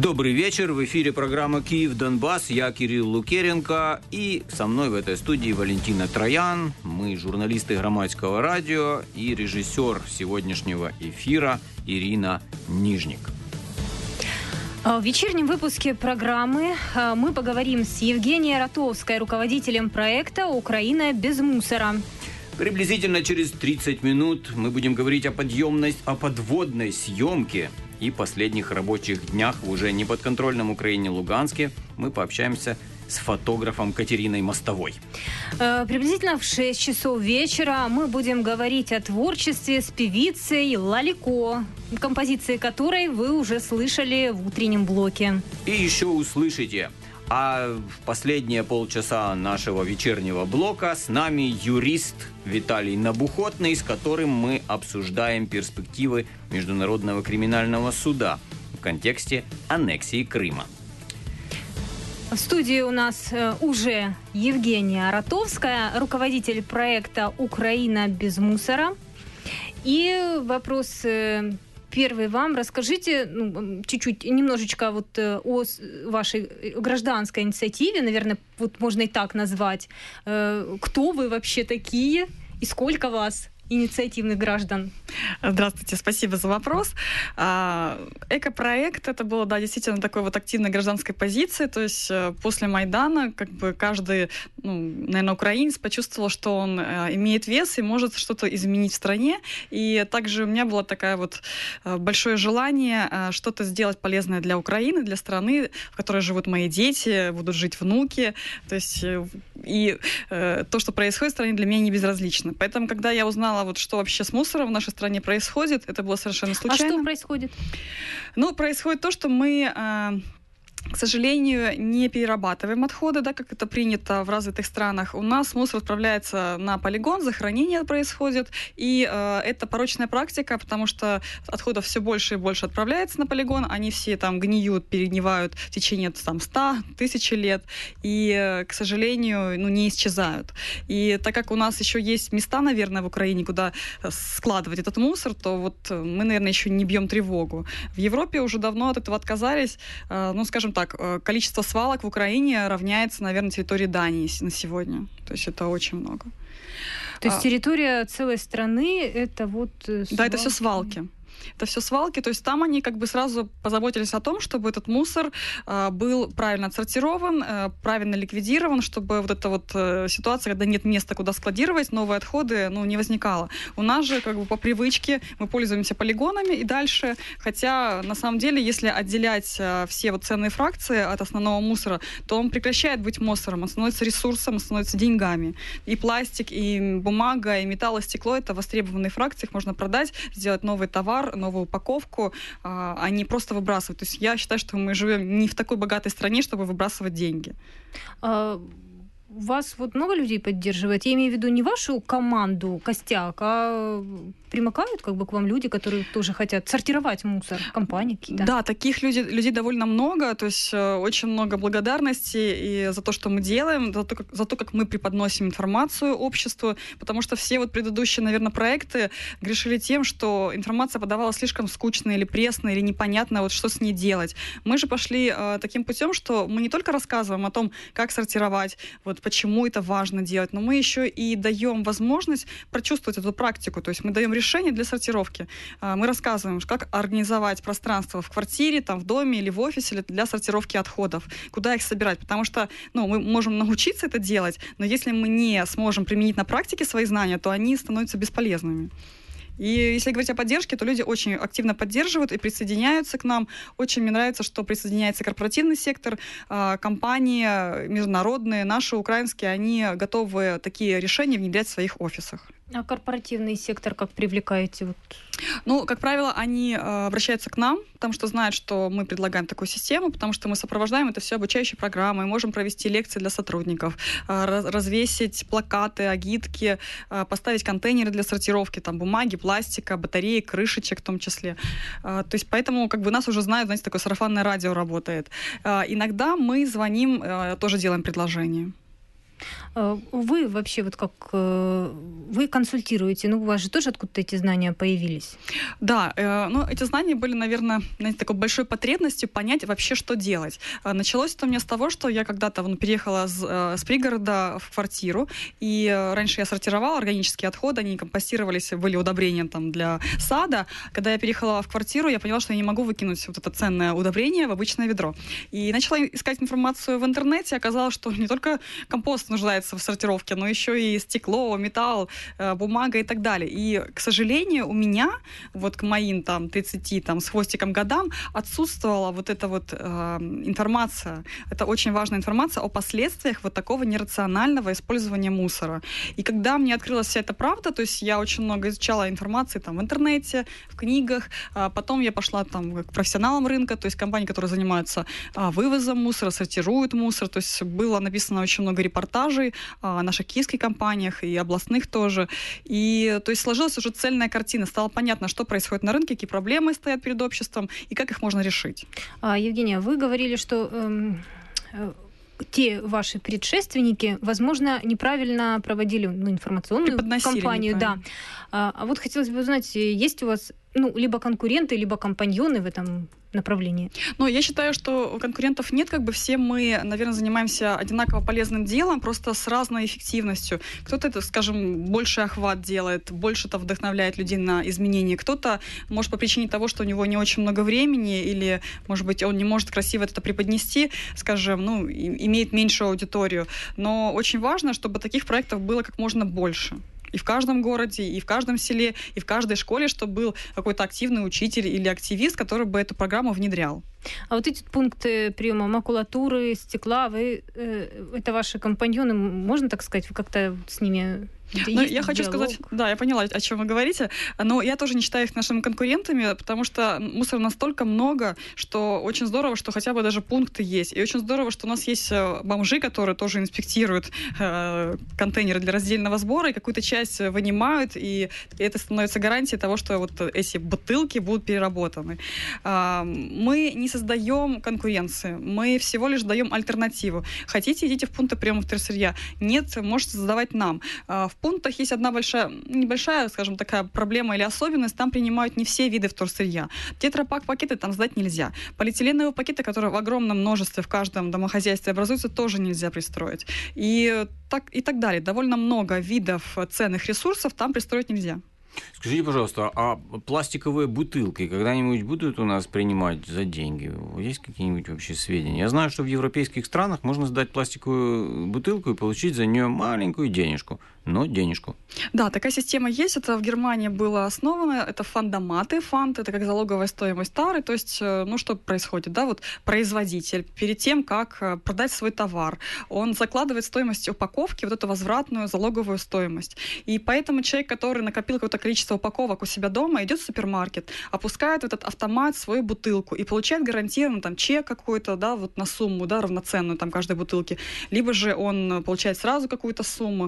Добрый вечер. В эфире программа «Киев-Донбасс». Я Кирилл Лукеренко. И со мной в этой студии Валентина Троян. Мы журналисты Громадского радио и режиссер сегодняшнего эфира Ирина Нижник. В вечернем выпуске программы мы поговорим с Евгенией Ротовской, руководителем проекта «Украина без мусора». Приблизительно через 30 минут мы будем говорить о подводной съемке и последних рабочих днях в уже неподконтрольном Украине Луганске. Мы пообщаемся с фотографом Катериной Мостовой. Приблизительно в 6 часов вечера мы будем говорить о творчестве с певицей Лалико, композиции которой вы уже слышали в утреннем блоке. И еще услышите. А в последние полчаса нашего вечернего блока с нами юрист Виталий Набухотный, с которым мы обсуждаем перспективы Международного криминального суда в контексте аннексии Крыма. В студии у нас уже Евгения Ротовская, руководитель проекта «Украина без мусора». И вопрос первый вам. Расскажите чуть-чуть, немножечко о вашей гражданской инициативе, наверное, можно и так назвать. Кто вы вообще такие и сколько вас, инициативных граждан? Здравствуйте, спасибо за вопрос. Экопроект — это было, действительно такой активной гражданской позиции, то есть после Майдана каждый, наверное, украинец почувствовал, что он имеет вес и может что-то изменить в стране, и также у меня было такое большое желание что-то сделать полезное для Украины, для страны, в которой живут мои дети, будут жить внуки, то есть и то, что происходит в стране, для меня не безразлично. Поэтому, когда я узнала, что вообще с мусором в нашей стране происходит, это было совершенно случайно. А что происходит? Происходит то, что мы, к сожалению, не перерабатываем отходы, как это принято в развитых странах. У нас мусор отправляется на полигон, захоронение происходит, и это порочная практика, потому что отходов все больше и больше отправляется на полигон, они все гниют, перегнивают в течение 100, 1000 лет, и, к сожалению, не исчезают. И так как у нас еще есть места, наверное, в Украине, куда складывать этот мусор, то мы, наверное, еще не бьем тревогу. В Европе уже давно от этого отказались, скажем так, количество свалок в Украине равняется, наверное, территории Дании на сегодня. То есть это очень много. То есть территория целой страны — это свалки? Да, это все свалки. Это все свалки, то есть там они сразу позаботились о том, чтобы этот мусор был правильно отсортирован, правильно ликвидирован, чтобы эта ситуация, когда нет места, куда складировать новые отходы, не возникала. У нас же по привычке мы пользуемся полигонами и дальше, хотя на самом деле, если отделять все ценные фракции от основного мусора, то он прекращает быть мусором, он становится ресурсом, он становится деньгами. И пластик, и бумага, и металл, и стекло — это востребованные фракции, их можно продать, сделать новый товар, новую упаковку, а не просто выбрасывать. То есть я считаю, что мы живем не в такой богатой стране, чтобы выбрасывать деньги. Вас много людей поддерживает? Я имею в виду не вашу команду, костяк, а примыкают к вам люди, которые тоже хотят сортировать мусор, компании какие-то? Да, таких людей довольно много, то есть очень много благодарности и за то, что мы делаем, за то, как мы преподносим информацию обществу, потому что все предыдущие, наверное, проекты грешили тем, что информация подавалась слишком скучная или пресная, или непонятно, что с ней делать. Мы же пошли таким путем, что мы не только рассказываем о том, как сортировать, почему это важно делать, но мы еще и даем возможность прочувствовать эту практику, то есть мы даем решение для сортировки. Мы рассказываем, как организовать пространство в квартире, в доме или в офисе для сортировки отходов, куда их собирать, потому что мы можем научиться это делать, но если мы не сможем применить на практике свои знания, то они становятся бесполезными. И если говорить о поддержке, то люди очень активно поддерживают и присоединяются к нам. Очень мне нравится, что присоединяется корпоративный сектор, компании международные, наши, украинские, они готовы такие решения внедрять в своих офисах. А корпоративный сектор как привлекаете? Как правило, они обращаются к нам, потому что знают, что мы предлагаем такую систему, потому что мы сопровождаем это все обучающей программой, можем провести лекции для сотрудников, развесить плакаты, агитки, поставить контейнеры для сортировки, бумаги, пластика, батареи, крышечек в том числе. То есть поэтому нас уже знают, знаете, такое сарафанное радио работает. Иногда мы звоним, тоже делаем предложения. Вы вообще вот как вы консультируете, у вас же тоже откуда-то эти знания появились? Да, эти знания были, наверное, такой большой потребностью понять вообще, что делать. Началось это у меня с того, что я когда-то переехала с пригорода в квартиру, и раньше я сортировала органические отходы, они компостировались, были удобрения там для сада. Когда я переехала в квартиру, я поняла, что я не могу выкинуть вот это ценное удобрение в обычное ведро. И начала искать информацию в интернете, оказалось, что не только компост нуждается в сортировке, но еще и стекло, металл, бумага и так далее. И, к сожалению, у меня вот к моим 30 с хвостиком годам отсутствовала вот эта вот информация. Это очень важная информация о последствиях вот такого нерационального использования мусора. И когда мне открылась вся эта правда, то есть я очень много изучала информации в интернете, в книгах, потом я пошла к профессионалам рынка, то есть компании, которые занимаются вывозом мусора, сортируют мусор, то есть было написано очень много репортажей о наших киевских компаниях и областных тоже. И то есть сложилась уже цельная картина. Стало понятно, что происходит на рынке, какие проблемы стоят перед обществом и как их можно решить. Евгения, вы говорили, что те ваши предшественники, возможно, неправильно проводили информационную кампанию. Да. А вот хотелось бы узнать, есть у вас либо конкуренты, либо компаньоны в этом направлении? Я считаю, что конкурентов нет, все мы, наверное, занимаемся одинаково полезным делом, просто с разной эффективностью. Кто-то, скажем, больше охват делает, больше вдохновляет людей на изменения. Кто-то, может, по причине того, что у него не очень много времени, или, может быть, он не может красиво это преподнести, скажем, имеет меньшую аудиторию. Но очень важно, чтобы таких проектов было как можно больше. И в каждом городе, и в каждом селе, и в каждой школе, чтобы был какой-то активный учитель или активист, который бы эту программу внедрял. А вот эти пункты приема макулатуры, стекла, это ваши компаньоны, можно так сказать, вы как-то с ними... Я хочу сказать, да, я поняла, о чем вы говорите, но я тоже не считаю их нашими конкурентами, потому что мусора настолько много, что очень здорово, что хотя бы даже пункты есть. И очень здорово, что у нас есть бомжи, которые тоже инспектируют контейнеры для раздельного сбора, и какую-то часть вынимают, и это становится гарантией того, что вот эти бутылки будут переработаны. Мы не создаем конкуренции, мы всего лишь даем альтернативу. Хотите, идите в пункты приема вторсырья. Нет, можете задавать нам. В пунктах есть одна небольшая, скажем, такая проблема или особенность. Там принимают не все виды вторсырья. Тетрапак-пакеты там сдать нельзя. Полиэтиленовые пакеты, которые в огромном множестве в каждом домохозяйстве образуются, тоже нельзя пристроить. И так далее. Довольно много видов ценных ресурсов там пристроить нельзя. Скажите, пожалуйста, а пластиковые бутылки когда-нибудь будут у нас принимать за деньги? Есть какие-нибудь вообще сведения? Я знаю, что в европейских странах можно сдать пластиковую бутылку и получить за нее маленькую денежку. Но денежку. Да, такая система есть. Это в Германии было основано. Это фандоматы. Фанд — это как залоговая стоимость тары. То есть, что происходит? Производитель перед тем, как продать свой товар, он закладывает стоимость упаковки, вот эту возвратную залоговую стоимость. И поэтому человек, который накопил какое-то количество упаковок у себя дома, идет в супермаркет, опускает в этот автомат свою бутылку и получает гарантированно чек какой-то, на сумму, равноценную каждой бутылке. Либо же он получает сразу какую-то сумму.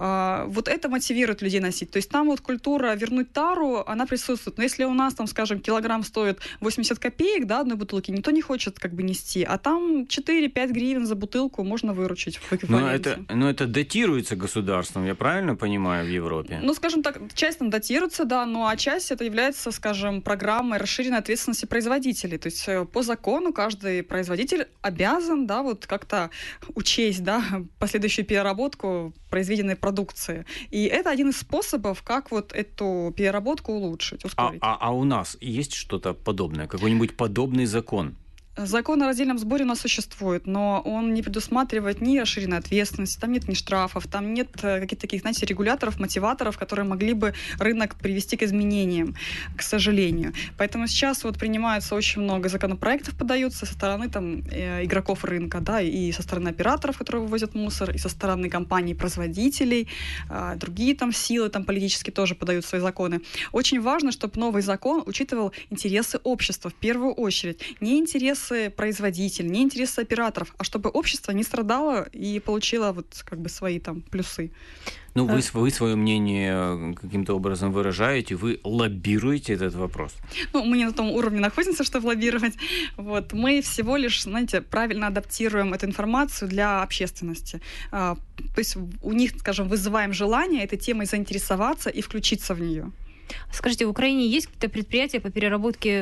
Вот это мотивирует людей носить. То есть там культура вернуть тару, она присутствует. Но если у нас, скажем, килограмм стоит 80 копеек, одной бутылки, никто не хочет нести. А там 4-5 гривен за бутылку можно выручить в эквиваленте. Но это датируется государством, я правильно понимаю, в Европе? Скажем так, часть датируется, а часть это является, скажем, программой расширенной ответственности производителей. То есть по закону каждый производитель обязан, как-то учесть, последующую переработку произведенной продукции. И это один из способов, как эту переработку улучшить, ускорить. А у нас есть что-то подобное? Какой-нибудь подобный закон? Закон о раздельном сборе у нас существует, но он не предусматривает ни расширенной ответственности, там нет ни штрафов, там нет каких-то таких, регуляторов, мотиваторов, которые могли бы рынок привести к изменениям, к сожалению. Поэтому сейчас принимается очень много законопроектов, подаются со стороны игроков рынка, и со стороны операторов, которые вывозят мусор, и со стороны компаний-производителей, другие силы политические тоже подают свои законы. Очень важно, чтобы новый закон учитывал интересы общества в первую очередь, не интерес интересы производителей, не интересы операторов, а чтобы общество не страдало и получило вот как бы свои там плюсы. Ну, вы свое мнение каким-то образом выражаете, вы лоббируете этот вопрос? Ну, мы не на том уровне находимся, чтобы лоббировать. Вот. Мы всего лишь, знаете, правильно адаптируем эту информацию для общественности. То есть у них, скажем, вызываем желание этой темой заинтересоваться и включиться в нее. Скажите, в Украине есть какие-то предприятия по переработке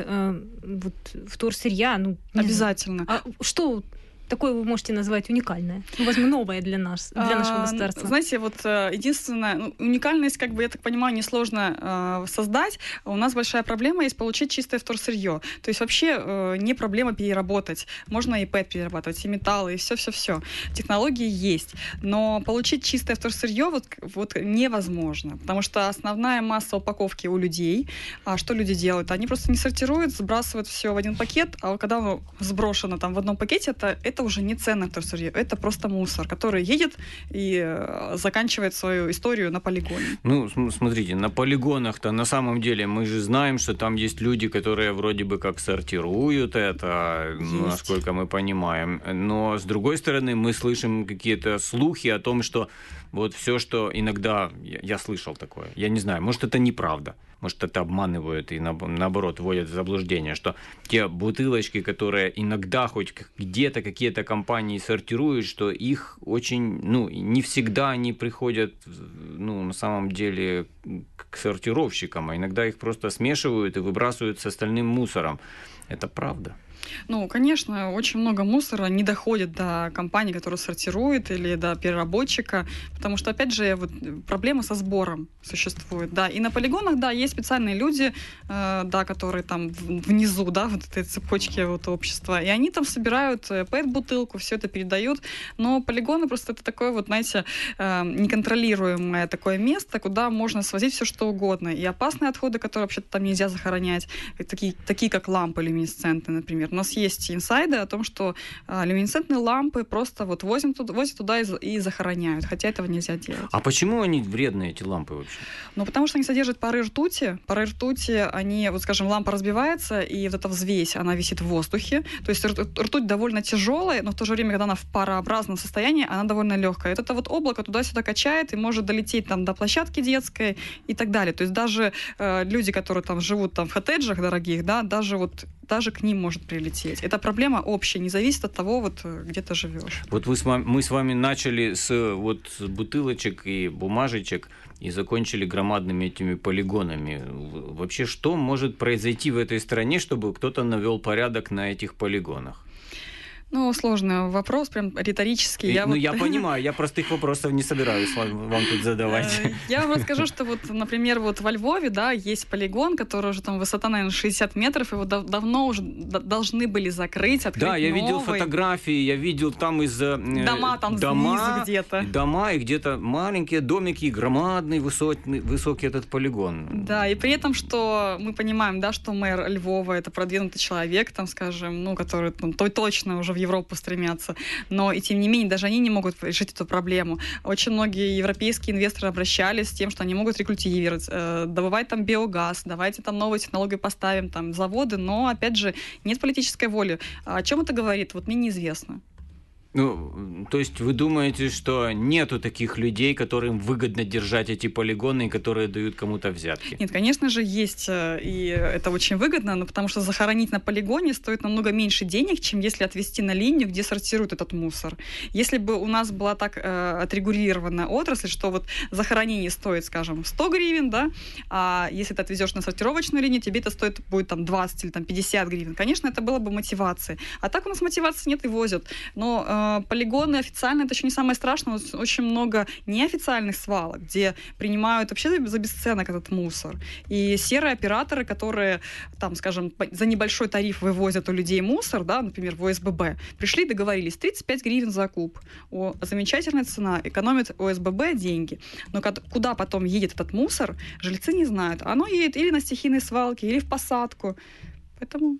вторсырья? Ну, обязательно. А что такое вы можете назвать уникальное? Ну, возможно, новое для нас, для нашего государства. Знаете, вот единственное, уникальность, как бы, я так понимаю, несложно создать. У нас большая проблема есть получить чистое вторсырье. То есть вообще не проблема переработать. Можно и ПЭТ перерабатывать, и металлы, и все-все-все. Технологии есть. Но получить чистое вторсырье вот невозможно. Потому что основная масса упаковки у людей. А что люди делают? Они просто не сортируют, сбрасывают все в один пакет, а вот когда оно сброшено там в одном пакете, это уже не ценное вторсырье, это просто мусор, который едет и заканчивает свою историю на полигоне. Ну, смотрите, на полигонах-то на самом деле мы же знаем, что там есть люди, которые вроде бы как сортируют это, насколько мы понимаем. Но, с другой стороны, мы слышим какие-то слухи о том, что вот все, что иногда... Я слышал такое. Я не знаю, может, это неправда. Может, это обманывают и, наоборот, вводят в заблуждение, что те бутылочки, которые иногда хоть где-то какие-то компании сортируют, что их очень... Ну, не всегда они приходят, ну, на самом деле, к сортировщикам, а иногда их просто смешивают и выбрасывают с остальным мусором. Это правда? Ну, конечно, очень много мусора не доходит до компании, которая сортирует, или до переработчика, потому что, опять же, вот проблема со сбором существует, да, и на полигонах, да, есть специальные люди, да, которые там внизу, да, вот этой цепочки вот общества, и они там собирают ПЭТ-бутылку, все это передают, но полигоны просто это такое вот, знаете, неконтролируемое такое место, куда можно свозить все что угодно, и опасные отходы, которые вообще-то там нельзя захоронять, такие как лампы люминесцентные, например. У нас есть инсайды о том, что люминесцентные лампы просто вот возят туда и захороняют, хотя этого нельзя делать. А почему они вредные, эти лампы вообще? Ну, потому что они содержат пары ртути. Пары ртути, они, вот скажем, лампа разбивается, и вот эта взвесь, она висит в воздухе. То есть ртуть довольно тяжелая, но в то же время, когда она в парообразном состоянии, она довольно легкая. И вот это вот облако туда-сюда качает и может долететь там до площадки детской и так далее. То есть даже люди, которые там живут там в коттеджах дорогих, да, даже к ним может прилететь. Эта проблема общая, не зависит от того, вот, где ты живешь. Вот мы с вами начали с бутылочек и бумажечек и закончили громадными этими полигонами. Вообще, что может произойти в этой стране, чтобы кто-то навел порядок на этих полигонах? Ну, сложный вопрос, прям риторический. Я понимаю, я простых вопросов не собираюсь вам тут задавать. Я вам расскажу, что вот, например, вот во Львове, да, есть полигон, который уже там высота, наверное, 60 метров, его давно уже должны были закрыть, открыть новый. Да, я видел фотографии, я видел там дома там снизу где-то. Дома и где-то маленькие домики, громадный, высокий этот полигон. Да, и при этом, что мы понимаем, да, что мэр Львова — это продвинутый человек, там, скажем, ну, который там, точно уже в Европу стремятся, но и тем не менее даже они не могут решить эту проблему. Очень многие европейские инвесторы обращались с тем, что они могут рекультивировать, добывать там биогаз, давайте там новые технологии поставим, там заводы, но опять же нет политической воли. О чем это говорит? Вот мне неизвестно. Ну, то есть вы думаете, что нету таких людей, которым выгодно держать эти полигоны, которые дают кому-то взятки? Нет, конечно же, есть, и это очень выгодно, но потому что захоронить на полигоне стоит намного меньше денег, чем если отвезти на линию, где сортируют этот мусор. Если бы у нас была так отрегулирована отрасль, что вот захоронение стоит, скажем, 100 гривен, да, а если ты отвезешь на сортировочную линию, тебе это стоит будет там 20 или там 50 гривен. Конечно, это было бы мотивацией. А так у нас мотивации нет и возят. Но полигоны официально это еще не самое страшное. Очень много неофициальных свалок, где принимают вообще за бесценок этот мусор. И серые операторы, которые там, скажем, за небольшой тариф вывозят у людей мусор, да, например, в ОСББ, пришли и договорились, 35 гривен за куб. Замечательная цена, экономит ОСББ деньги. Но куда потом едет этот мусор, жильцы не знают. Оно едет или на стихийные свалки, или в посадку. Поэтому...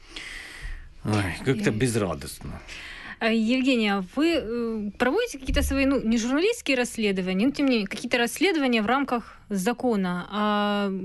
Ой, как-то безрадостно. Евгения, вы проводите какие-то свои, не журналистские расследования, но тем не менее, какие-то расследования в рамках закона,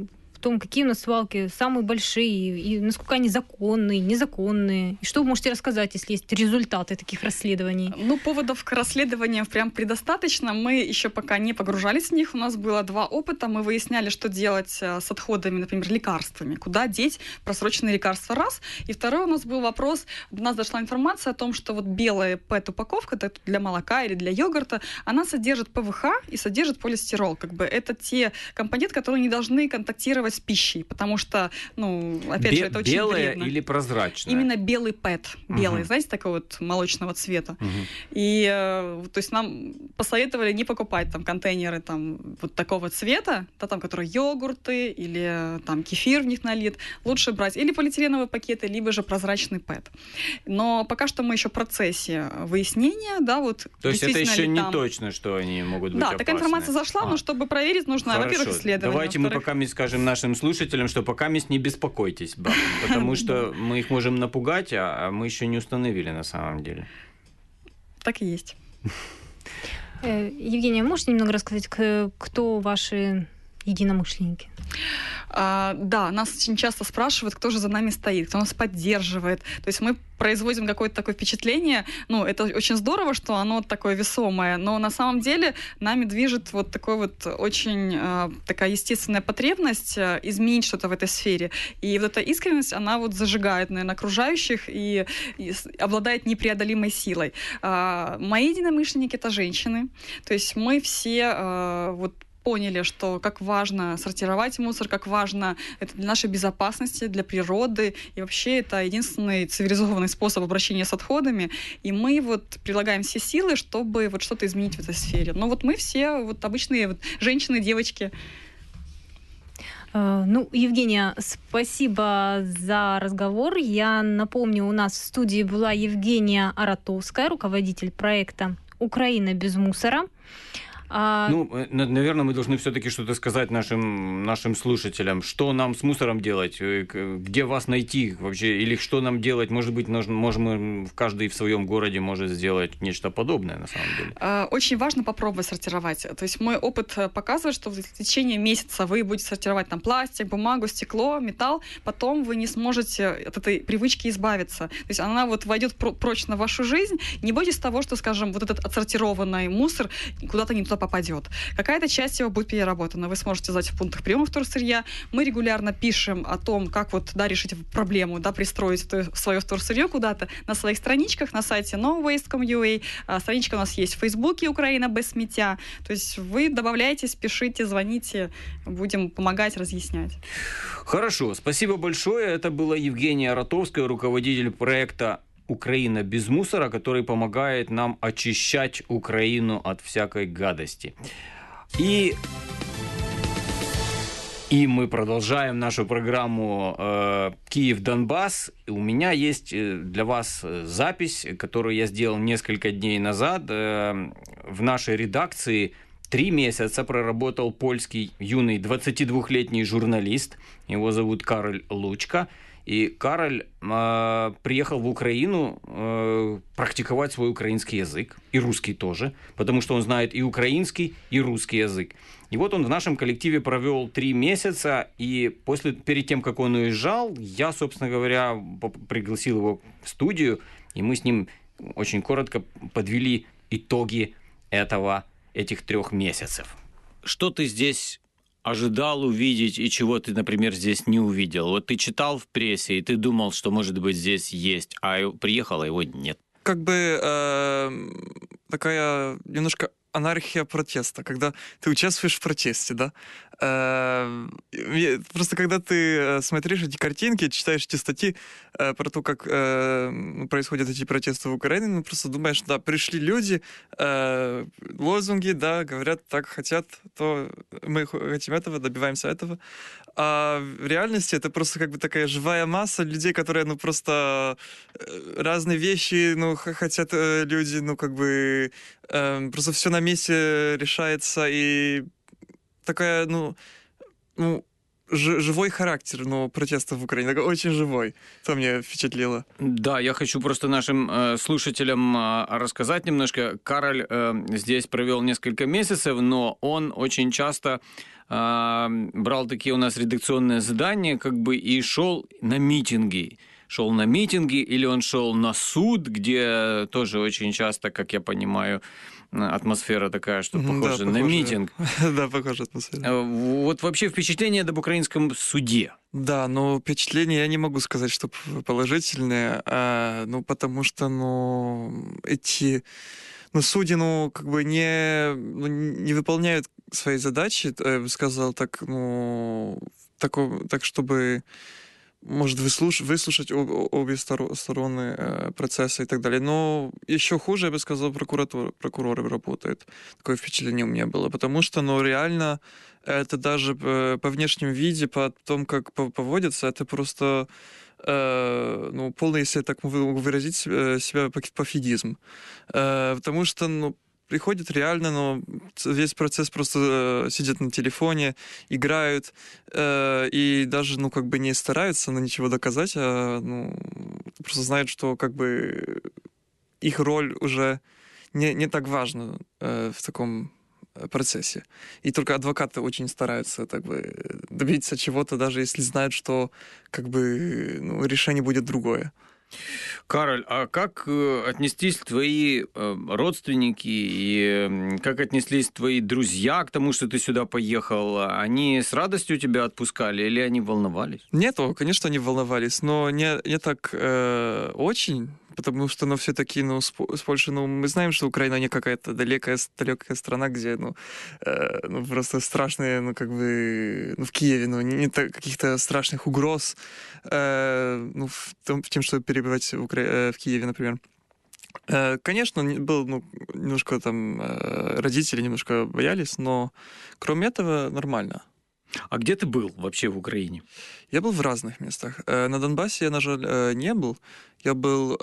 том, какие у нас свалки самые большие, и насколько они законные, незаконные. И что вы можете рассказать, если есть результаты таких расследований? Ну, поводов к расследованиям прям предостаточно. Мы еще пока не погружались в них. У нас было 2 опыта. Мы выясняли, что делать с отходами, например, лекарствами. Куда деть просроченные лекарства, раз. И второй у нас был вопрос. До нас дошла информация о том, что вот белая ПЭТ-упаковка для молока или для йогурта, она содержит ПВХ и содержит полистирол. Как бы это те компоненты, которые не должны контактировать с пищей, потому что, ну, опять же, это очень белая вредно. Или прозрачная? Именно белый ПЭТ. Белый, знаете, такой вот молочного цвета. И, то есть, нам посоветовали не покупать там контейнеры там вот такого цвета, да, там, которые йогурты или там кефир в них налит. Лучше брать или полиэтиленовые пакеты, либо же прозрачный ПЭТ. Но пока что мы еще в процессе выяснения, да, вот. То есть это еще не там... точно, что они могут быть да, опасны. такая информация зашла, но чтобы проверить, нужно, во-первых, исследование. Давайте мы пока скажем нашим слушателям, что пока не беспокойтесь, потому что мы их можем напугать, а мы еще не установили на самом деле. Так и есть. Евгения, можете немного рассказать, кто ваши единомышленники? Да, нас очень часто спрашивают, кто же за нами стоит, кто нас поддерживает. То есть мы производим какое-то такое впечатление, ну, это очень здорово, что оно такое весомое, но на самом деле нами движет вот такой вот очень такая естественная потребность изменить что-то в этой сфере. И вот эта искренность, она вот зажигает, наверное, окружающих и обладает непреодолимой силой. Мои единомышленники — это женщины. То есть мы все вот поняли, что как важно сортировать мусор, как важно это для нашей безопасности, для природы. И вообще это единственный цивилизованный способ обращения с отходами. И мы вот прилагаем все силы, чтобы вот что-то изменить в этой сфере. Но вот мы все вот обычные вот женщины, девочки. Ну, Евгения, спасибо за разговор. Я напомню, у нас в студии была Евгения Аратовская, руководитель проекта «Украина без мусора». Ну, наверное, мы должны все-таки что-то сказать нашим слушателям. Что нам с мусором делать? Где вас найти вообще? Или что нам делать? Может быть, можем каждый в своем городе может сделать нечто подобное на самом деле. Очень важно попробовать сортировать. То есть мой опыт показывает, что в течение месяца вы будете сортировать там пластик, бумагу, стекло, металл. Потом вы не сможете от этой привычки избавиться. То есть она вот войдет прочно в вашу жизнь. Не бойтесь того, что, скажем, вот этот отсортированный мусор куда-то не туда попадет. Какая-то часть его будет переработана. Вы сможете знать в пунктах приема вторсырья. Мы регулярно пишем о том, как вот, да, решить проблему, да, пристроить свое вторсырье куда-то на своих страничках, на сайте nowaste.com.ua. Страничка у нас есть в Фейсбуке «Украина без сміття». То есть вы добавляйтесь, пишите, звоните, будем помогать, разъяснять. Хорошо, спасибо большое. Это была Евгения Аратовская, руководитель проекта «Украина без мусора», который помогает нам очищать Украину от всякой гадости. И мы продолжаем нашу программу «Киев-Донбасс». У меня есть для вас запись, которую я сделал несколько дней назад. В нашей редакции 3 месяца проработал польский юный 22-летний журналист. Его зовут Кароль Лучка. И Кароль приехал в Украину практиковать свой украинский язык, и русский тоже, потому что он знает и украинский, и русский язык. И вот он в нашем коллективе провел 3 месяца, и перед тем, как он уезжал, я, собственно говоря, пригласил его в студию, и мы с ним очень коротко подвели итоги этих 3 месяцев. Что ты здесь ожидал увидеть и чего ты, например, здесь не увидел? Вот ты читал в прессе, и ты думал, что, может быть, здесь есть, а приехал, а его нет. Как бы такая немножко анархия протеста, когда ты участвуешь в протесте, да? Просто когда ты смотришь эти картинки, читаешь эти статьи про то, как происходят эти протесты в Украине, ну, просто думаешь, да, пришли люди, лозунги, да, говорят, так хотят, то мы хотим этого, добиваемся этого. А в реальности это просто как бы такая живая масса людей, которые, ну, просто разные вещи, ну, хотят люди, ну, как бы просто все на месте решается, и такая, ну живой характер, ну, протеста в Украине, такой очень живой. Это меня впечатлило. Да, я хочу просто нашим слушателям рассказать немножко. Кароль здесь провел несколько месяцев, но он очень часто брал такие у нас редакционные задания, как бы, и шел на митинги. Шел на митинги, или он шел на суд, где тоже очень часто, как я понимаю, атмосфера такая, что похожа на митинг. Да, похожа атмосфера. Вот вообще впечатление об украинском суде. Да, но впечатление я не могу сказать, что положительное, потому что, эти судьи, как бы не выполняют свои задачи, я бы сказал, так, чтобы, может, выслушать обе стороны процесса и так далее. Но еще хуже, я бы сказал, прокуроры работают. Такое впечатление у меня было. Потому что, реально, это даже по внешнему виде, по тому, как поводятся, это просто полный, если я так могу выразить себя, пофигизм. Потому что, приходят реально, весь процесс просто сидят на телефоне, играют, и даже, как бы не стараются ничего доказать, а, просто знают, что, как бы, их роль уже не так важна в таком процессе. И только адвокаты очень стараются, так бы, добиться чего-то, даже если знают, что, как бы, решение будет другое. Кароль, а как отнеслись твои родственники и как отнеслись твои друзья к тому, что ты сюда поехал? Они с радостью тебя отпускали или они волновались? Нет, конечно, они волновались, но не так очень, потому что, все-таки, с Польшей, мы знаем, что Украина не какая-то далекая страна, где, просто страшные, как бы, в Киеве, нет каких-то страшных угроз, в тем, что перебывать в Киеве, например. Конечно, был, немножко там родители немножко боялись, но кроме этого нормально. А где ты был вообще в Украине? Я был в разных местах. На Донбассе я, на жаль, не был. Я был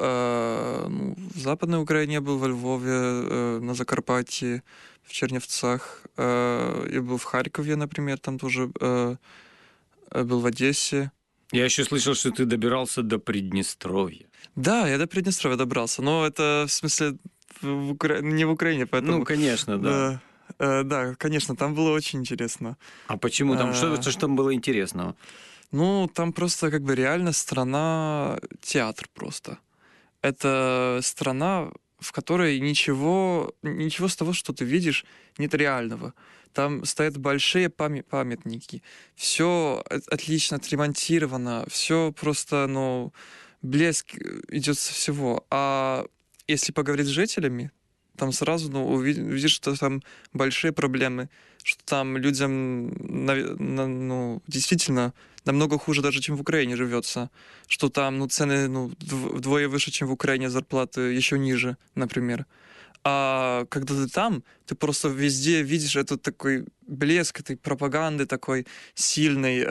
в Западной Украине, я был во Львове, на Закарпатье, в Чернівцах. Я был в Харькове, например, там тоже был в Одессе. Я еще слышал, что ты добирался до Приднестровья. Да, я до Приднестровья добрался, но это, в смысле, не в Украине, поэтому... Конечно, да. Да, конечно, там было очень интересно. А почему там? Что там было интересного? Там просто, как бы, реально страна-театр просто. Это страна, в которой ничего с того, что ты видишь, нет реального. Там стоят большие памятники. Все отлично отремонтировано, все просто, блеск идет со всего. А если поговорить с жителями, там сразу увидишь, что там большие проблемы, что там людям действительно намного хуже даже, чем в Украине живется, что там цены вдвое выше, чем в Украине, зарплаты еще ниже, например. А когда ты там, ты просто везде видишь этот такой блеск этой пропаганды такой сильной,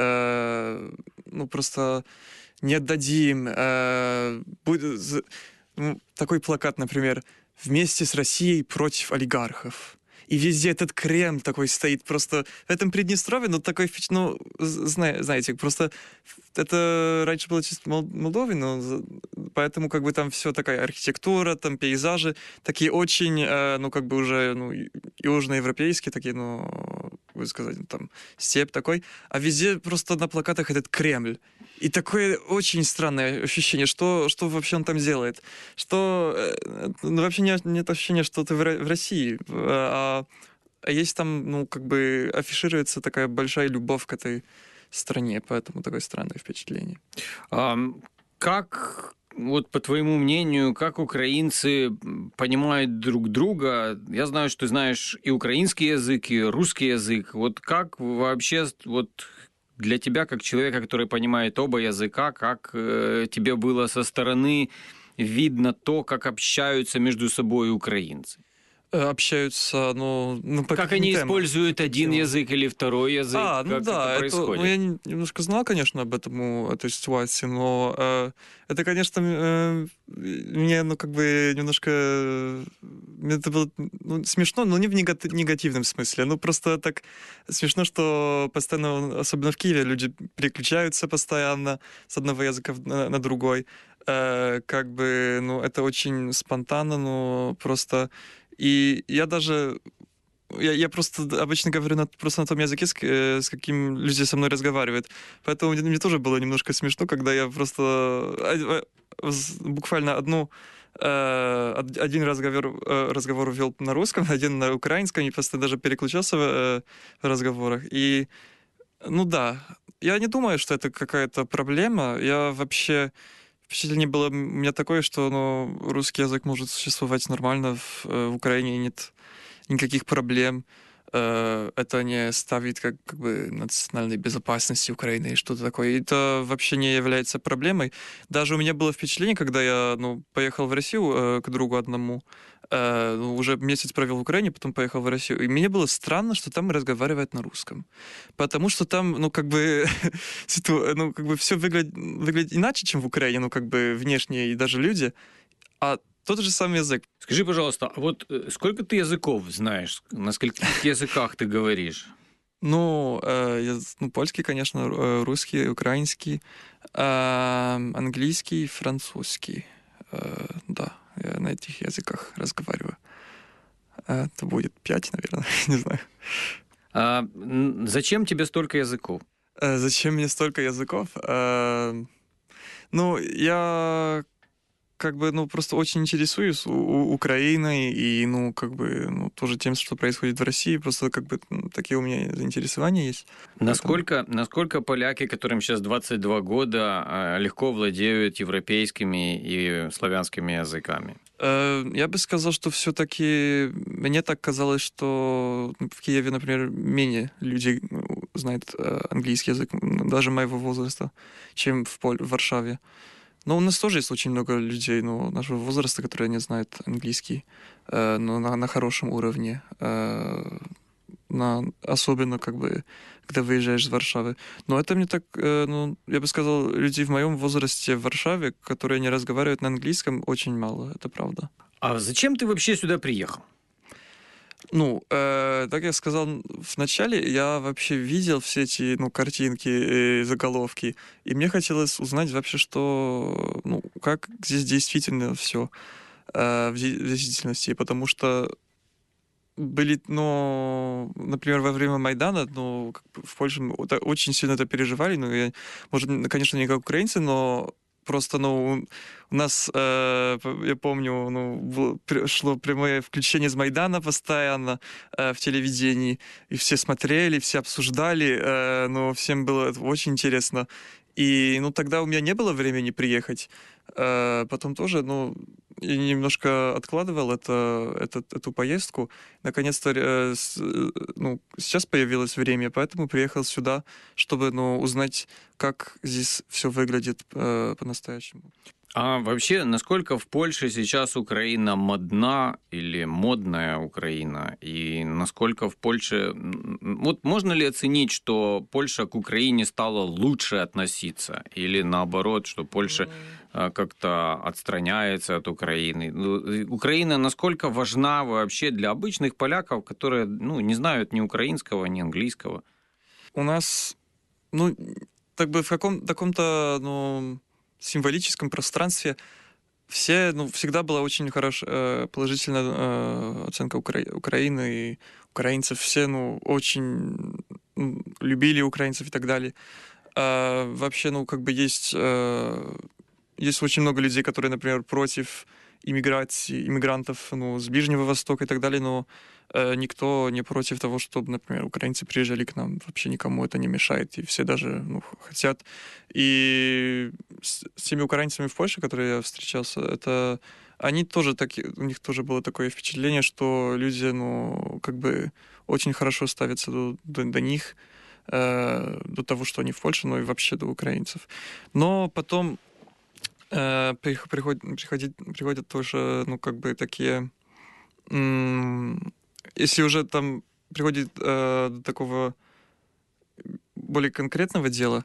просто не отдадим. Такой плакат, например, «Вместе с Россией против олигархов». И везде этот Кремль такой стоит. Просто в этом Приднестровье, такой, знаете, просто это раньше было чисто Молдовой, поэтому, как бы, там все такая архитектура, там пейзажи такие очень, как бы, уже, южноевропейские такие, вы сказать, там степь такой. А везде просто на плакатах этот Кремль. И такое очень странное ощущение, что вообще он там делает. Что вообще нет ощущения, что ты в России. А есть там, как бы, афишируется такая большая любовь к этой стране, поэтому такое странное впечатление. Как, вот по твоему мнению, как украинцы понимают друг друга? Я знаю, что ты знаешь и украинский язык, и русский язык. Вот как вообще, для тебя, как человека, который понимает оба языка, как тебе было со стороны видно то, как общаются между собой украинцы? Общаются, по как они темам используют один язык или второй язык? Как да, это происходит? я немножко знал, конечно, об этой ситуации, но это, конечно, мне, как бы, немножко это было смешно, но не в негативном смысле. Просто так смешно, что постоянно, особенно в Киеве, люди переключаются постоянно с одного языка на другой. Как бы, это очень спонтанно, просто... И я даже я просто обычно говорю просто на том языке, с каким люди со мной разговаривают. Поэтому мне тоже было немножко смешно, когда я просто буквально один разговор вел на русском, один на украинском, и просто даже переключался в разговорах. И, ну да, я не думаю, что это какая-то проблема. Я вообще... Впечатление было у меня такое, что русский язык может существовать нормально в Украине, нет никаких проблем. Это не ставит как бы национальной безопасности Украины и что-то такое. И это вообще не является проблемой. Даже у меня было впечатление, когда я поехал в Россию к другу одному, уже месяц провел в Украине, потом поехал в Россию. И мне было странно, что там разговаривают на русском. Потому что там, все выглядит иначе, чем в Украине, внешне и даже люди. А тот же самый язык. Скажи, пожалуйста, а вот сколько ты языков знаешь? На скольких языках ты говоришь? Польский, конечно, русский, украинский, английский, французский. Да, я на этих языках разговариваю. Это будет 5, наверное, не знаю. А зачем тебе столько языков? Зачем мне столько языков? Я просто очень интересуюсь Украиной и, тоже тем, что происходит в России. Просто, такие у меня заинтересования есть. Насколько поляки, которым сейчас 22 года, легко владеют европейскими и славянскими языками? Я бы сказал, что все-таки мне так казалось, что в Киеве, например, менее людей знают английский язык, даже моего возраста, чем в Варшаве. Но у нас тоже есть очень много людей нашего возраста, которые не знают английский, но на хорошем уровне. Особенно, когда выезжаешь из Варшавы. Но это мне так, я бы сказал, людей в моем возрасте в Варшаве, которые не разговаривают на английском, очень мало, это правда. А зачем ты вообще сюда приехал? Так я сказал вначале, я вообще видел все эти, картинки и заголовки, и мне хотелось узнать вообще, что, как здесь действительно все в действительности, потому что были, например, во время Майдана, в Польше очень сильно это переживали, может, конечно, не как украинцы, но просто, у нас, я помню, шло прямое включение из Майдана постоянно в телевидении, и все смотрели, все обсуждали, всем было это очень интересно. И, тогда у меня не было времени приехать. Потом тоже, я немножко откладывал эту поездку. Наконец-то, сейчас появилось время, поэтому приехал сюда, чтобы, узнать, как здесь все выглядит по-настоящему. А вообще, насколько в Польше сейчас Украина модна или модная Украина? И насколько в Польше... Вот можно ли оценить, что Польша к Украине стала лучше относиться? Или наоборот, что Польша как-то отстраняется от Украины? Украина насколько важна вообще для обычных поляков, которые не знают ни украинского, ни английского? У нас, в таком-то, символическом пространстве всегда была очень хорошая, положительная оценка Украины и украинцев. Все, очень любили украинцев и так далее. Вообще, есть очень много людей, которые, например, против иммигрантов, с Ближнего Востока и так далее, но никто не против того, чтобы, например, украинцы приезжали к нам. Вообще никому это не мешает, и все даже хотят. И с теми украинцами в Польше, которые я встречался, они тоже у них тоже было такое впечатление, что люди, очень хорошо ставятся до них, до того, что они в Польше, но и вообще до украинцев. Но потом приходят тоже, такие... Если уже там приходит до такого более конкретного дела,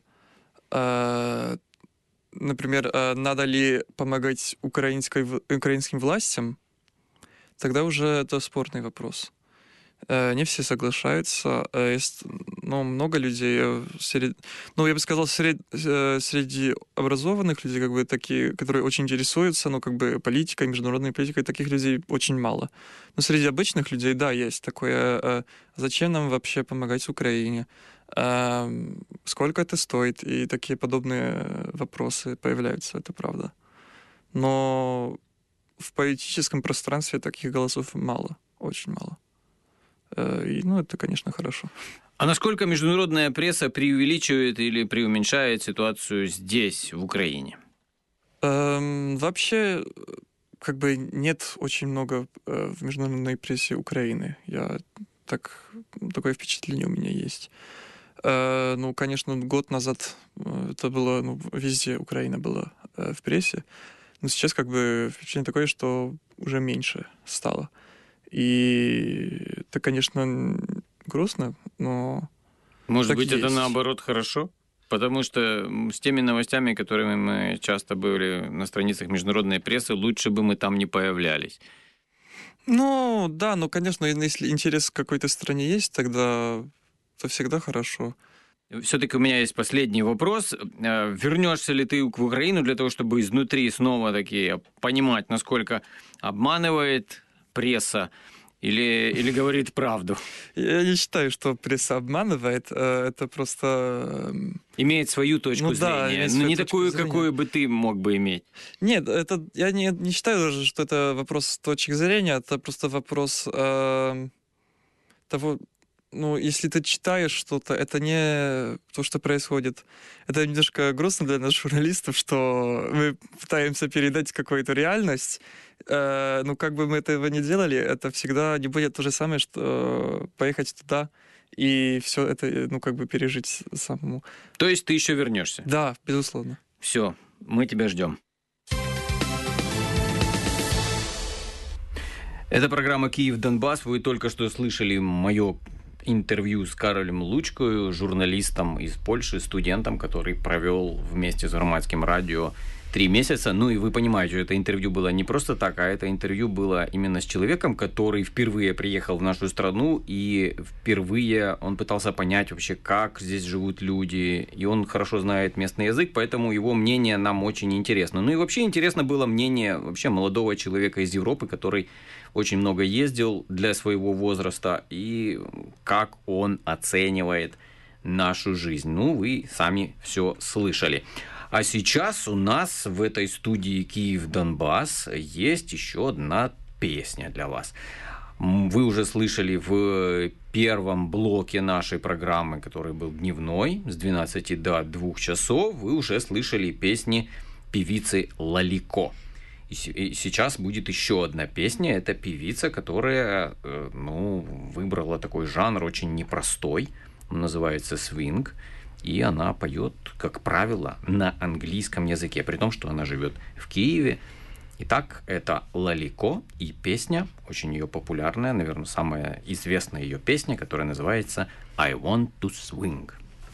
например, надо ли помогать украинским властям, тогда уже это спорный вопрос. Не все соглашаются. но много людей, я бы сказал, среди образованных людей, как бы такие, которые очень интересуются, ну, как бы политикой, международной политикой, таких людей очень мало. Но среди обычных людей, да, есть такое, зачем нам вообще помогать Украине? Сколько это стоит? И такие подобные вопросы появляются, это правда. Но в политическом пространстве таких голосов мало, очень мало. И, это, конечно, хорошо. А насколько международная пресса преувеличивает или преуменьшает ситуацию здесь, в Украине? Вообще, как бы нет очень много в международной прессе Украины. Такое впечатление у меня есть. Конечно, год назад это было, везде Украина была в прессе. Но сейчас как бы впечатление такое, что уже меньше стало. И это, конечно, грустно, но... Может быть, есть. Это наоборот хорошо? Потому что с теми новостями, которыми мы часто были на страницах международной прессы, лучше бы мы там не появлялись. Конечно, если интерес к какой-то стране есть, тогда это всегда хорошо. Все-таки у меня есть последний вопрос. Вернешься ли ты в Украину для того, чтобы изнутри снова-таки понимать, насколько обманывает пресса или говорит правду? Я не считаю, что пресса обманывает. Это просто... Имеет свою точку зрения, но не такую, какую бы ты мог бы иметь. Нет, я не считаю даже, что это вопрос точек зрения. Это просто вопрос того... если ты читаешь что-то, это не то, что происходит. Это немножко грустно для нас, журналистов, что мы пытаемся передать какую-то реальность. Как бы мы этого не делали, это всегда не будет то же самое, что поехать туда и все это, пережить самому. То есть ты еще вернешься? Да, безусловно. Все, мы тебя ждем. Это программа «Киев-Донбасс». Вы только что слышали мое интервью с Каролем Лучкою, журналистом из Польши, студентом, который провел вместе с Громадским радио 3 месяца. И вы понимаете, это интервью было не просто так, а это интервью было именно с человеком, который впервые приехал в нашу страну, и впервые он пытался понять вообще, как здесь живут люди, и он хорошо знает местный язык, поэтому его мнение нам очень интересно. И вообще интересно было мнение вообще молодого человека из Европы, который очень много ездил для своего возраста, и как он оценивает нашу жизнь. Вы сами все слышали. А сейчас у нас в этой студии «Киев-Донбасс» есть еще одна песня для вас. Вы уже слышали в первом блоке нашей программы, который был дневной, с 12 до 2 часов, вы уже слышали песни певицы Лалико. И сейчас будет еще одна песня. Это певица, которая выбрала такой жанр очень непростой. Он называется свинг. И она поет, как правило, на английском языке, при том, что она живет в Киеве. Итак, это Лалико и песня, очень ее популярная, наверное, самая известная ее песня, которая называется «I want to swing».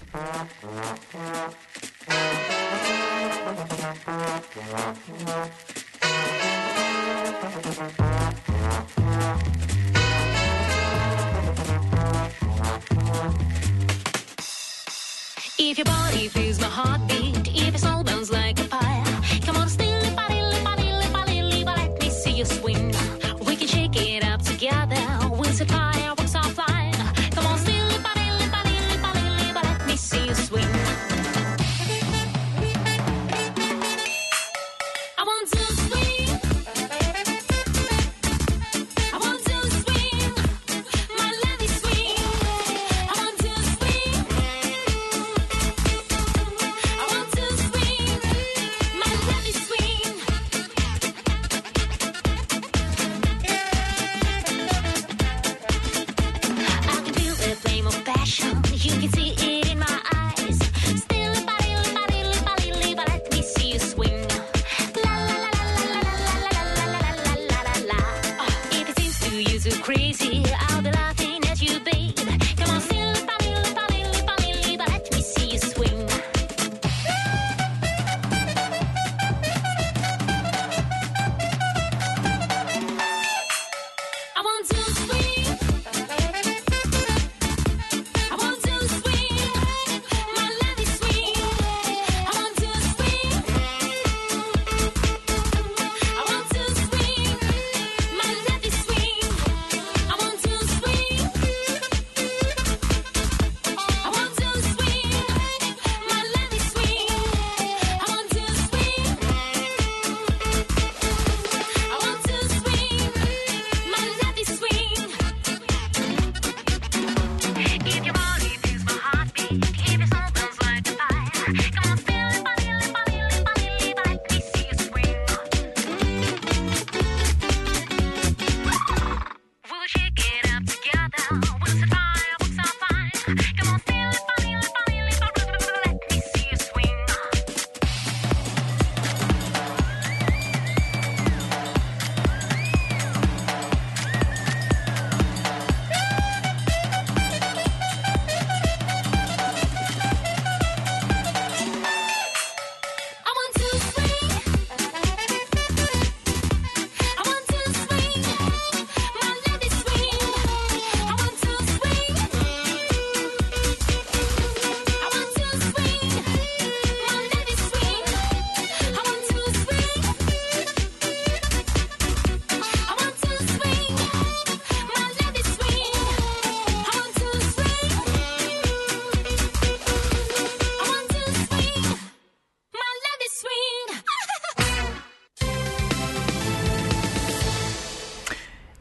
If your body feels my heartbeat, if your soul burns like a fire, come on, still let me see you swing. We can shake it up together, we'll set fireworks are flying. Come on, still let me see you swing. I want to swing. I want to swing. My lady swing. I want to swing. I want to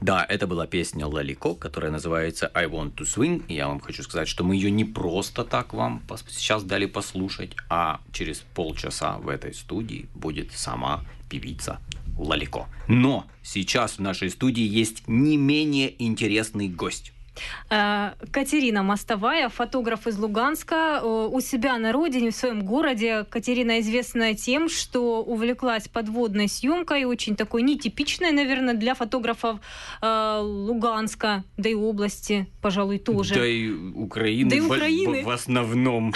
Да, это была песня Лалико, которая называется «I want to swing». И я вам хочу сказать, что мы ее не просто так вам сейчас дали послушать, а через полчаса в этой студии будет сама певица Лалико. Но сейчас в нашей студии есть не менее интересный гость. Катерина Мостовая, фотограф из Луганска. У себя на родине, в своем городе, Катерина известна тем, что увлеклась подводной съемкой, очень такой нетипичной, наверное, для фотографов Луганска, да и области, пожалуй, тоже. Да и Украины, Да и Украины. В основном.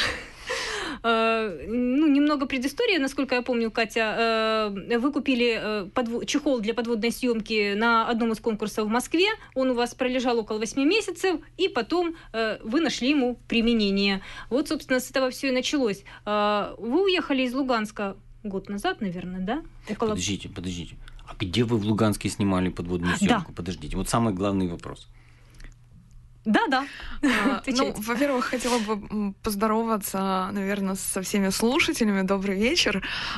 Немного предыстории, насколько я помню, Катя, вы купили чехол для подводной съемки на одном из конкурсов в Москве, он у вас пролежал около 8 месяцев, и потом вы нашли ему применение. Вот, собственно, с этого все и началось. Вы уехали из Луганска год назад, наверное, да? Подождите. А где вы в Луганске снимали подводную съемку? Да. Подождите, вот самый главный вопрос. Да. Во-первых, хотела бы поздороваться, наверное, со всеми слушателями. Добрый вечер.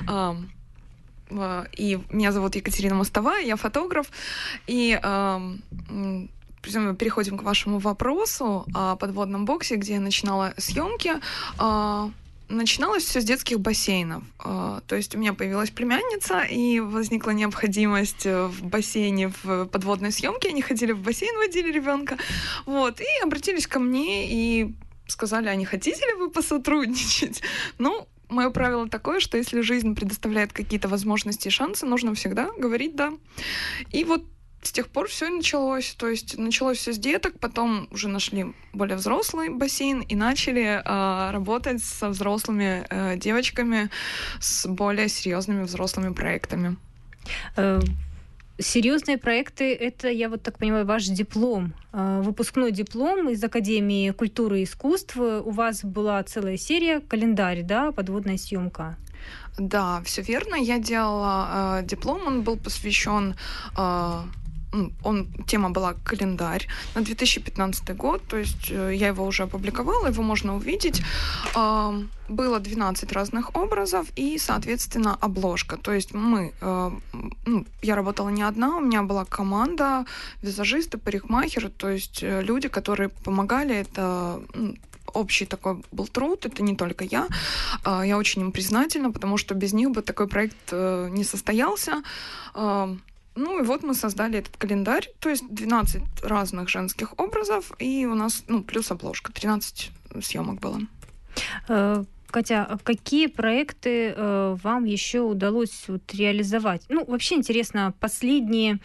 И меня зовут Екатерина Мостовая, я фотограф. И переходим к вашему вопросу о подводном боксе, где я начинала съемки. Начиналось все с детских бассейнов. То есть у меня появилась племянница, и возникла необходимость в бассейне, в подводной съемке. Они ходили в бассейн, водили ребенка. Вот, и обратились ко мне и сказали: а не хотите ли вы посотрудничать? Ну, мое правило такое, что если жизнь предоставляет какие-то возможности и шансы, нужно всегда говорить «да». И вот с тех пор все началось. То есть началось все с деток, потом уже нашли более взрослый бассейн и начали работать со взрослыми девочками, с более серьезными взрослыми проектами. Серьезные проекты — это, я вот так понимаю, ваш диплом, выпускной диплом из Академии культуры и искусств. У вас была целая серия, календарь, да, подводная съемка. Да, все верно. Я делала диплом, он был посвящен. Тема была «Календарь» на 2015 год, то есть я его уже опубликовала, его можно увидеть. Было 12 разных образов и, соответственно, обложка. То есть я работала не одна, у меня была команда, визажисты, парикмахеры, то есть люди, которые помогали. Это общий такой был труд, это не только я. Я очень им признательна, потому что без них бы такой проект не состоялся. Ну и вот мы создали этот календарь, то есть 12 разных женских образов, и у нас, плюс обложка, 13 съемок было. Катя, а какие проекты вам еще удалось реализовать? Вообще интересно, последние